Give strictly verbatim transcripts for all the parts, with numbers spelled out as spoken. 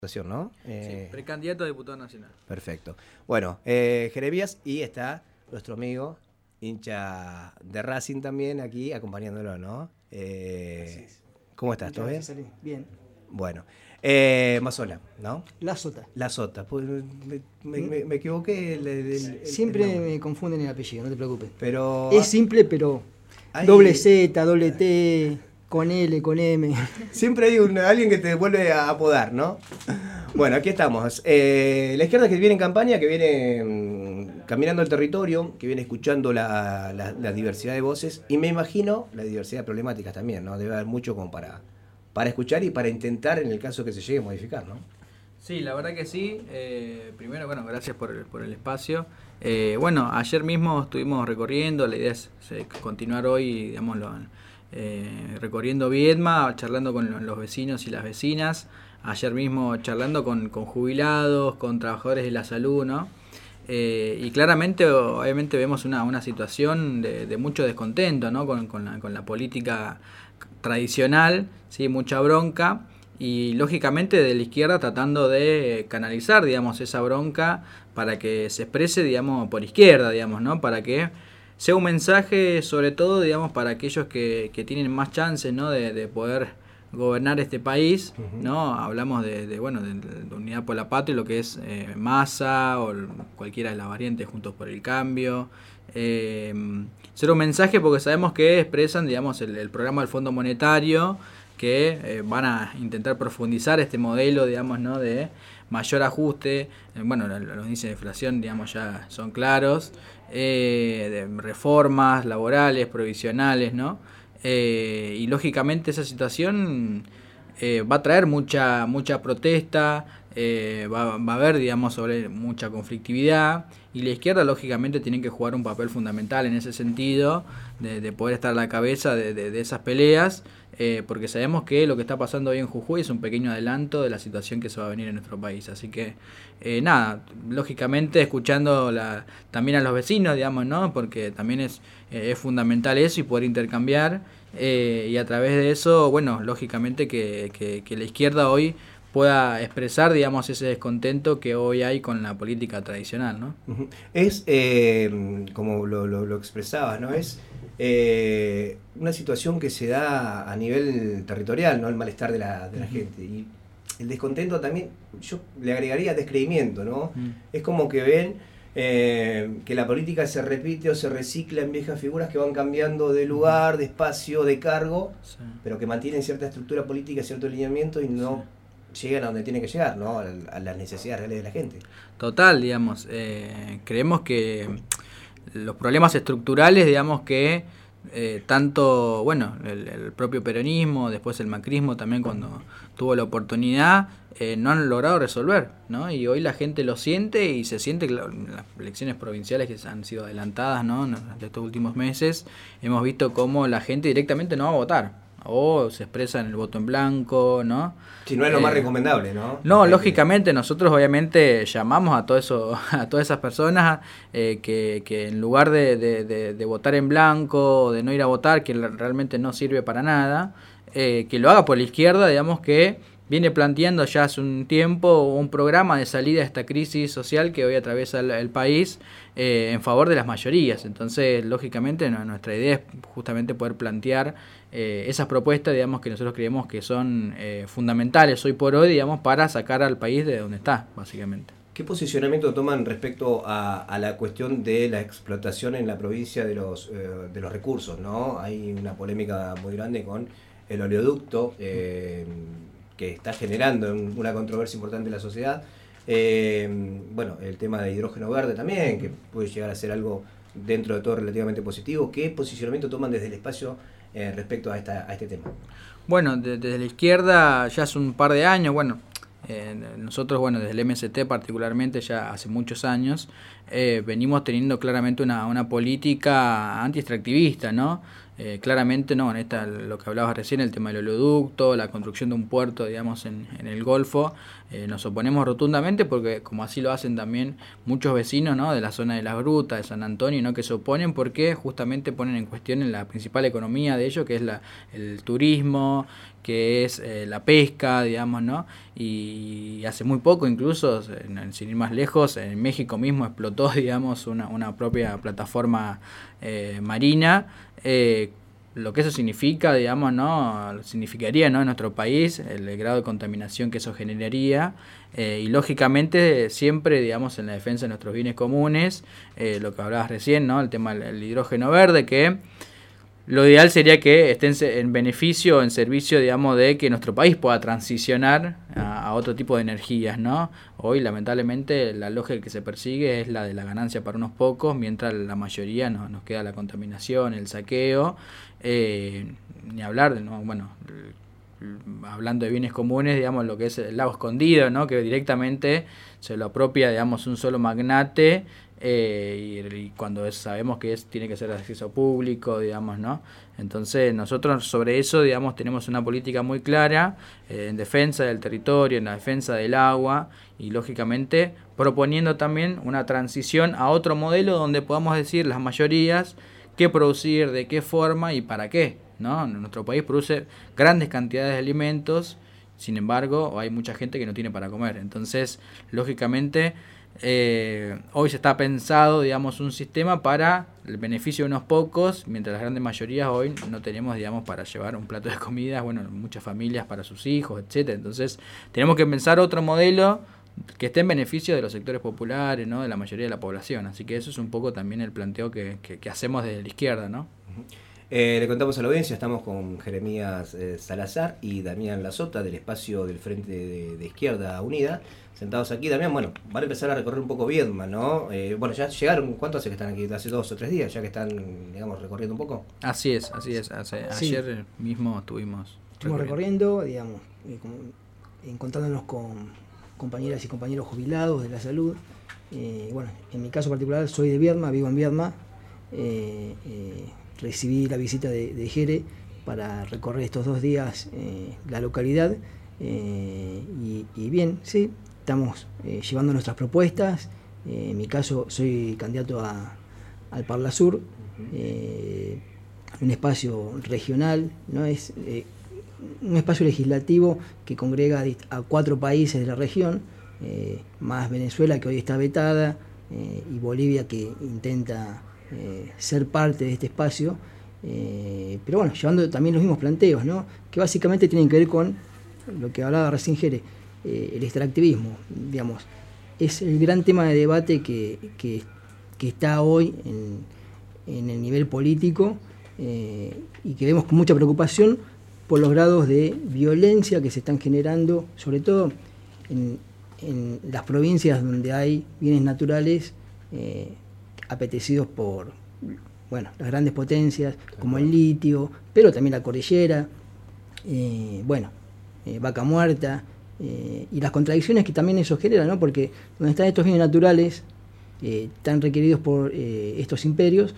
¿No? Eh, sí, precandidato a diputado nacional. Perfecto. Bueno, eh, Jeremías, y está nuestro amigo, hincha de Racing también, aquí acompañándolo, ¿no? Eh, ¿Cómo estás? ¿Todo bien? Salí. Bien. Bueno, eh, Mazola, ¿no? La Sota. La Sota. Pues me, me, me, me equivoqué. El, el, el, Siempre el me confunden el apellido, no te preocupes. Pero es simple, pero hay... doble Z, doble T, con L, con M. Siempre hay un, alguien que te vuelve a apodar, ¿no? Bueno, aquí estamos. Eh, la izquierda que viene en campaña, que viene mmm, caminando el territorio, que viene escuchando la, la, la diversidad de voces y me imagino la diversidad de problemáticas también, ¿no? Debe haber mucho como para, para escuchar y para intentar en el caso que se llegue a modificar, ¿no? Sí, la verdad que sí. Eh, primero, bueno, gracias por el, por el espacio. Eh, bueno, ayer mismo estuvimos recorriendo, la idea es eh, continuar hoy, digamos, lo, eh, recorriendo Viedma, charlando con los vecinos y las vecinas. Ayer mismo charlando con, con jubilados, con trabajadores de la salud, ¿no? Eh, y claramente, obviamente, vemos una, una situación de, de mucho descontento, ¿no? Con, con, la, con la política tradicional, ¿sí? Mucha bronca. Y lógicamente de la izquierda tratando de canalizar, digamos, esa bronca para que se exprese, digamos, por izquierda, digamos, ¿no? Para que sea un mensaje, sobre todo, digamos, para aquellos que, que tienen más chances, ¿no? De, de poder gobernar este país, uh-huh. ¿no? Hablamos de, de bueno, de, de Unidad por la Patria, lo que es eh, Massa o cualquiera de las variantes Juntos por el Cambio. Eh, ser un mensaje porque sabemos que expresan, digamos, el, el programa del Fondo Monetario, que eh, van a intentar profundizar este modelo, digamos, ¿no? De mayor ajuste. Eh, bueno, los índices de inflación, digamos, ya son claros. Eh, de reformas laborales, provisionales, ¿no? Eh, y lógicamente esa situación eh, va a traer mucha mucha protesta, eh, va, va a haber, digamos, sobre mucha conflictividad, y la izquierda lógicamente tiene que jugar un papel fundamental en ese sentido, de, de poder estar a la cabeza de, de, de esas peleas, eh, porque sabemos que lo que está pasando hoy en Jujuy es un pequeño adelanto de la situación que se va a venir en nuestro país. Así que eh, nada, lógicamente escuchando la, también a los vecinos, digamos, ¿no? Porque también es, eh, es fundamental eso y poder intercambiar, eh, y a través de eso, bueno, lógicamente que, que, que la izquierda hoy pueda expresar, digamos, ese descontento que hoy hay con la política tradicional, ¿no? Es, eh, como lo, lo, lo expresabas, ¿no? Es eh, una situación que se da a nivel territorial, ¿no? El malestar de la, de la uh-huh. gente. Y el descontento también, yo le agregaría descreimiento, ¿no? Uh-huh. Es como que ven eh, que la política se repite o se recicla en viejas figuras que van cambiando de lugar, de espacio, de cargo, sí. pero que mantienen cierta estructura política, cierto alineamiento y no... Sí. llegan a donde tienen que llegar, ¿no? A, a las necesidades reales de la gente. Total, digamos, eh, creemos que los problemas estructurales, digamos que eh, tanto, bueno, el, el propio peronismo, después el macrismo también cuando tuvo la oportunidad, eh, no han logrado resolver, ¿no? Y hoy la gente lo siente y se siente que las elecciones provinciales que han sido adelantadas, ¿no? De estos últimos meses, hemos visto cómo la gente directamente no va a votar. O se expresa en el voto en blanco, ¿no? Si no es lo eh, más recomendable, ¿no? No, lógicamente nosotros obviamente llamamos a todo eso, a todas esas personas eh, que, que en lugar de, de, de, de votar en blanco o de no ir a votar, que realmente no sirve para nada, eh, que lo haga por la izquierda, digamos, que viene planteando ya hace un tiempo un programa de salida a esta crisis social que hoy atraviesa el, el país eh, en favor de las mayorías. Entonces, lógicamente, no, nuestra idea es justamente poder plantear eh, esas propuestas, digamos, que nosotros creemos que son eh, fundamentales hoy por hoy, digamos, para sacar al país de donde está, básicamente. ¿Qué posicionamiento toman respecto a, a la cuestión de la explotación en la provincia de los, eh, de los recursos, ¿no? Hay una polémica muy grande con el oleoducto, eh, que está generando una controversia importante en la sociedad. Eh, bueno, el tema de hidrógeno verde también, que puede llegar a ser algo dentro de todo relativamente positivo. ¿Qué posicionamiento toman desde el espacio eh, respecto a, esta, a este tema? Bueno, de, desde la izquierda ya hace un par de años, bueno, eh, nosotros, bueno, desde el M S T particularmente ya hace muchos años, eh, venimos teniendo claramente una, una política anti-extractivista, ¿no? Eh, claramente no, en esta, lo que hablabas recién, el tema del oleoducto, la construcción de un puerto, digamos, en, en el Golfo, eh, nos oponemos rotundamente porque, como así lo hacen también muchos vecinos, ¿no? De la zona de Las Grutas, de San Antonio, ¿no? Que se oponen porque justamente ponen en cuestión la principal economía de ellos, que es la, el turismo, que es eh, la pesca, digamos, ¿no? Y hace muy poco, incluso, en, sin ir más lejos, en México mismo explotó, digamos, una, una propia plataforma eh, marina, eh, lo que eso significa, digamos, ¿no? Significaría, ¿no? En nuestro país, el, el grado de contaminación que eso generaría, eh, y lógicamente siempre, digamos, en la defensa de nuestros bienes comunes, eh, lo que hablabas recién, ¿no? El tema del hidrógeno verde, que lo ideal sería que estén en beneficio, en servicio, digamos, de que nuestro país pueda transicionar a, a otro tipo de energías, ¿no? Hoy, lamentablemente, la lógica que se persigue es la de la ganancia para unos pocos, mientras la mayoría no, nos queda la contaminación, el saqueo, eh, ni hablar de, ¿no? Bueno, hablando de bienes comunes, digamos, lo que es el lago escondido, ¿no? Que directamente se lo apropia, digamos, un solo magnate, eh, y, y cuando es, sabemos que es, tiene que ser de acceso público, digamos, ¿no? Entonces nosotros sobre eso, digamos, tenemos una política muy clara, eh, en defensa del territorio, en la defensa del agua, y lógicamente proponiendo también una transición a otro modelo donde podamos decir las mayorías qué producir, de qué forma y para qué, ¿no? Nuestro país produce grandes cantidades de alimentos, sin embargo, hay mucha gente que no tiene para comer. Entonces, lógicamente, eh, hoy se está pensado, digamos, un sistema para el beneficio de unos pocos, mientras las grandes mayorías hoy no tenemos, digamos, para llevar un plato de comida, bueno, muchas familias para sus hijos, etcétera. Entonces, tenemos que pensar otro modelo que esté en beneficio de los sectores populares, ¿no? De la mayoría de la población. Así que eso es un poco también el planteo que, que, que hacemos desde la izquierda, ¿no? Uh-huh. Eh, le contamos a la audiencia, estamos con Jeremías eh, Salazar y Damián Lazota del espacio del Frente de, de Izquierda Unida, sentados aquí. Damián, bueno, van a empezar a recorrer un poco Viedma, ¿no? Eh, bueno, ya llegaron, ¿cuánto hace que están aquí? Hace dos o tres días, ya que están, digamos, recorriendo un poco. Así es, así es. Hace, sí. Ayer mismo estuvimos Estuvimos recorriendo, digamos, eh, como, encontrándonos con compañeras y compañeros jubilados de la salud. Eh, bueno, en mi caso particular soy de Viedma, vivo en Viedma. Eh, eh, recibí la visita de, de Jere para recorrer estos dos días eh, la localidad. Eh, y, y bien, sí, estamos eh, llevando nuestras propuestas. Eh, en mi caso soy candidato a, al Parlasur, eh, un espacio regional, ¿no? Es eh, un espacio legislativo que congrega a cuatro países de la región, eh, más Venezuela, que hoy está vetada, eh, y Bolivia, que intenta eh, ser parte de este espacio, eh, pero bueno, llevando también los mismos planteos, ¿no? Que básicamente tienen que ver con lo que hablaba recién Jere, eh, el extractivismo, digamos, es el gran tema de debate que, que, que está hoy en, en el nivel político, eh, y que vemos con mucha preocupación por los grados de violencia que se están generando, sobre todo en, en las provincias donde hay bienes naturales eh, apetecidos por, bueno, las grandes potencias, como el litio, pero también la cordillera, eh, bueno, eh, Vaca Muerta, eh, y las contradicciones que también eso genera, ¿no? Porque donde están estos bienes naturales eh, tan requeridos por eh, estos imperios,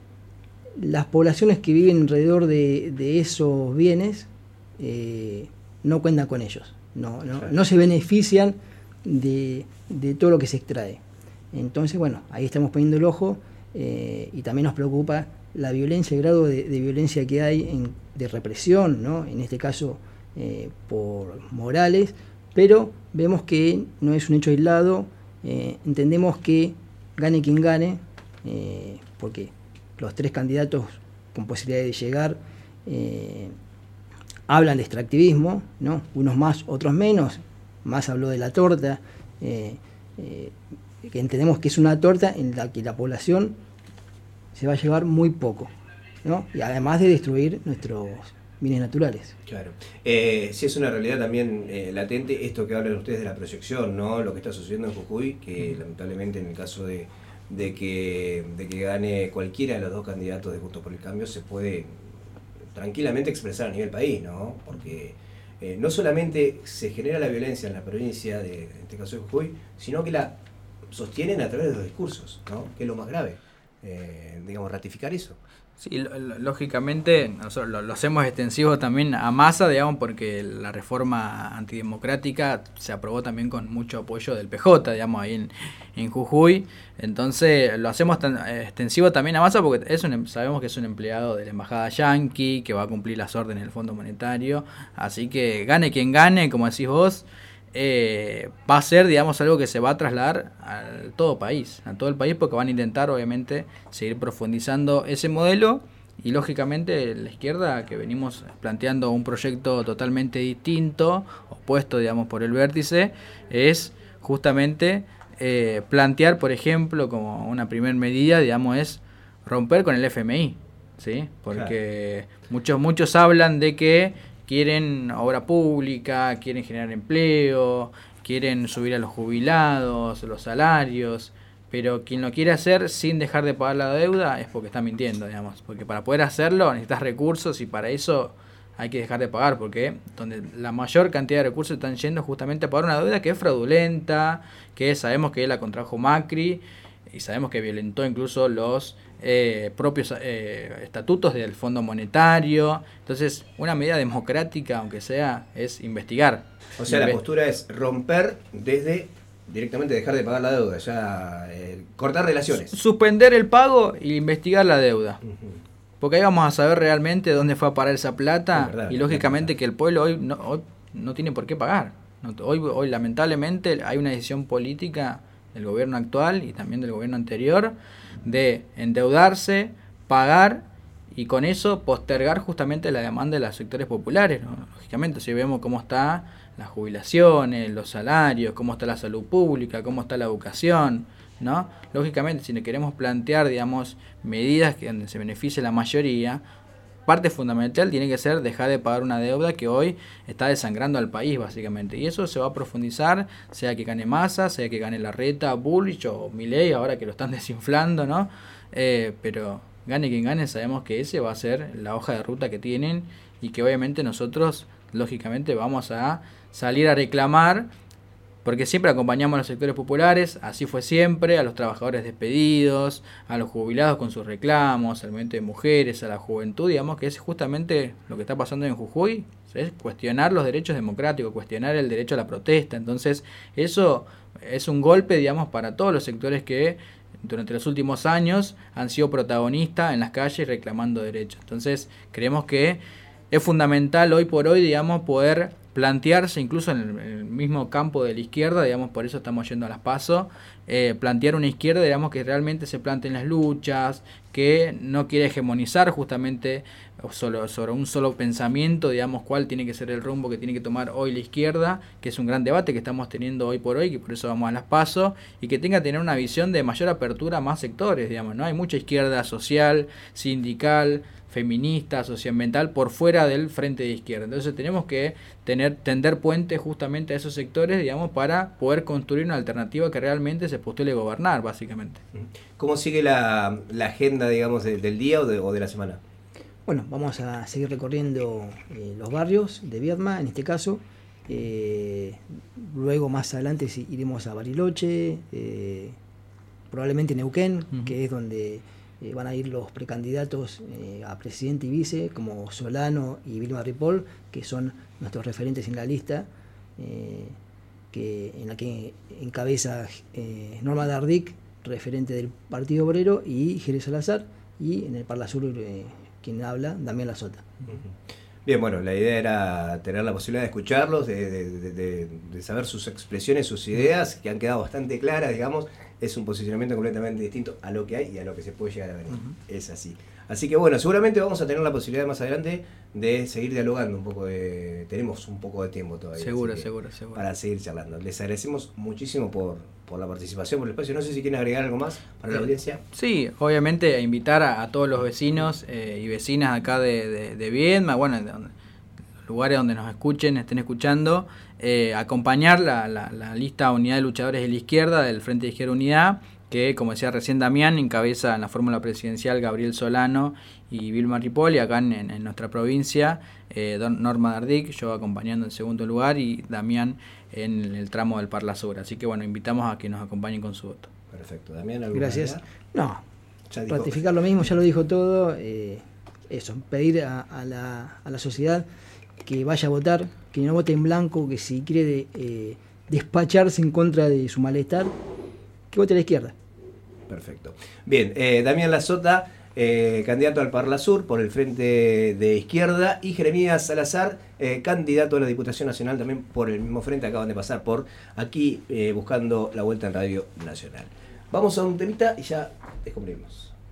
las poblaciones que viven alrededor de, de esos bienes eh, no cuentan con ellos, no, no, no se benefician de, de todo lo que se extrae. Entonces, bueno, ahí estamos poniendo el ojo, eh, y también nos preocupa la violencia, el grado de, de violencia que hay, en, de represión, ¿no? En este caso eh, por Morales, pero vemos que no es un hecho aislado, eh, entendemos que gane quien gane, eh, porque los tres candidatos con posibilidad de llegar eh, hablan de extractivismo, ¿no? Unos más, otros menos. Más habló de la torta, eh, eh, que entendemos que es una torta en la que la población se va a llevar muy poco, ¿no? Y además de destruir nuestros bienes naturales. Claro. Eh, sí, es una realidad también eh, latente esto que hablan ustedes de la proyección, ¿no? Lo que está sucediendo en Jujuy, que lamentablemente en el caso de de que, de que gane cualquiera de los dos candidatos de Juntos por el Cambio se puede tranquilamente expresar a nivel país, ¿no? Porque eh, no solamente se genera la violencia en la provincia, de, en este caso de Jujuy, sino que la sostienen a través de los discursos, ¿no? Que es lo más grave. eh, digamos, ratificar eso. Sí, lógicamente nosotros lo, lo hacemos extensivo también a Massa, digamos, porque la reforma antidemocrática se aprobó también con mucho apoyo del P J, digamos, ahí en, en Jujuy. Entonces lo hacemos tan, extensivo también a Massa porque es un, sabemos que es un empleado de la embajada yanqui, que va a cumplir las órdenes del Fondo Monetario. Así que gane quien gane, como decís vos, eh, va a ser, digamos, algo que se va a trasladar a todo país, a todo el país, porque van a intentar, obviamente, seguir profundizando ese modelo. Y lógicamente la izquierda, que venimos planteando un proyecto totalmente distinto, opuesto, digamos, por el vértice, es justamente eh, plantear, por ejemplo, como una primera medida, digamos, es romper con el F M I, ¿sí? Porque claro, muchos muchos hablan de que quieren obra pública, quieren generar empleo, quieren subir a los jubilados, los salarios, pero quien lo quiere hacer sin dejar de pagar la deuda es porque está mintiendo, digamos, porque para poder hacerlo necesitas recursos y para eso hay que dejar de pagar, porque donde la mayor cantidad de recursos están yendo justamente a pagar una deuda que es fraudulenta, que sabemos que la contrajo Macri y sabemos que violentó incluso los eh, propios eh, estatutos del Fondo Monetario. Entonces, una medida democrática, aunque sea, es investigar. O sea, Inve- la postura es romper desde directamente dejar de pagar la deuda, ya eh, cortar relaciones. Suspender el pago e investigar la deuda. Uh-huh. Porque ahí vamos a saber realmente dónde fue a parar esa plata, verdad, y lógicamente que el pueblo hoy no, hoy no tiene por qué pagar. No, hoy, hoy lamentablemente hay una decisión política del gobierno actual y también del gobierno anterior de endeudarse, pagar y con eso postergar justamente la demanda de los sectores populares, ¿no? Lógicamente, si vemos cómo está las jubilaciones, los salarios, cómo está la salud pública, cómo está la educación, ¿no? Lógicamente, si le queremos plantear, digamos, medidas que donde se beneficie la mayoría, parte fundamental tiene que ser dejar de pagar una deuda que hoy está desangrando al país, básicamente. Y eso se va a profundizar, sea que gane Massa, sea que gane Larreta, Bullrich o Milei, ahora que lo están desinflando, ¿no? Eh, pero gane quien gane, sabemos que ese va a ser la hoja de ruta que tienen y que obviamente nosotros, lógicamente, vamos a salir a reclamar, porque siempre acompañamos a los sectores populares, así fue siempre, a los trabajadores despedidos, a los jubilados con sus reclamos, al movimiento de mujeres, a la juventud, digamos que es justamente lo que está pasando en Jujuy, es cuestionar los derechos democráticos, cuestionar el derecho a la protesta. Entonces eso es un golpe, digamos, para todos los sectores que durante los últimos años han sido protagonistas en las calles reclamando derechos. Entonces creemos que es fundamental hoy por hoy, digamos, poder plantearse incluso en el, en el mismo campo de la izquierda, digamos, por eso estamos yendo a las PASO, eh, plantear una izquierda, digamos, que realmente se planteen las luchas, que no quiere hegemonizar justamente solo, sobre un solo pensamiento, digamos, cuál tiene que ser el rumbo que tiene que tomar hoy la izquierda, que es un gran debate que estamos teniendo hoy por hoy, que por eso vamos a las PASO, y que tenga que tener una visión de mayor apertura a más sectores, digamos, ¿no? Hay mucha izquierda social, sindical, feminista, socioambiental por fuera del frente de izquierda. Entonces tenemos que tener tender puentes justamente a esos sectores, digamos, para poder construir una alternativa que realmente se postule gobernar, básicamente. ¿Cómo sigue la, la agenda, digamos, de, del día o de, o de la semana? Bueno, vamos a seguir recorriendo eh, los barrios de Viedma, en este caso. Eh, luego, más adelante, si iremos a Bariloche, eh, probablemente Neuquén, uh-huh. que es donde Eh, van a ir los precandidatos eh, a presidente y vice, como Solano y Vilma Ripoll, que son nuestros referentes en la lista, eh, que, en la que encabeza eh, Norma Dardic, referente del Partido Obrero, y Jerez Salazar, y en el Parla Sur eh, quien habla, Damián Lazota. Uh-huh. Bien, bueno, la idea era tener la posibilidad de escucharlos, de, de, de, de saber sus expresiones, sus ideas, que han quedado bastante claras, digamos. Es un posicionamiento completamente distinto a lo que hay y a lo que se puede llegar a venir. Uh-huh. Es así. Así que bueno, seguramente vamos a tener la posibilidad más adelante de seguir dialogando un poco. De, tenemos un poco de tiempo todavía. Seguro, seguro, seguro. Para seguir charlando. Les agradecemos muchísimo por, por la participación, por el espacio. No sé si quieren agregar algo más para la audiencia. Sí, obviamente invitar a, a todos los vecinos eh, y vecinas acá de, de, de Viedma, bueno, de donde, lugares donde nos escuchen, estén escuchando, eh, acompañar la, la, la lista Unidad de Luchadores de la Izquierda del Frente de Izquierda Unidad, que, como decía recién Damián, encabeza en la fórmula presidencial Gabriel Solano y Vilma Ripoll, y acá en, en nuestra provincia, eh, Norma Dardic, yo acompañando en segundo lugar, y Damián en el tramo del Parla Sur. Así que bueno, invitamos a que nos acompañen con su voto. Perfecto. Damián, ¿alguna Gracias. idea? No, Ya dijo. Ratificar lo mismo, ya lo dijo todo. Eh, eso, pedir a, a, la, a la sociedad que vaya a votar, que no vote en blanco, que si quiere eh, despacharse en contra de su malestar, que vote a la izquierda. Perfecto. Bien, eh, Damián Lazota, eh, candidato al Parla Sur por el Frente de Izquierda, y Jeremías Salazar, eh, candidato a la Diputación Nacional también por el mismo frente, acaban de pasar por aquí eh, buscando la vuelta en Radio Nacional. Vamos a un temita y ya descubrimos.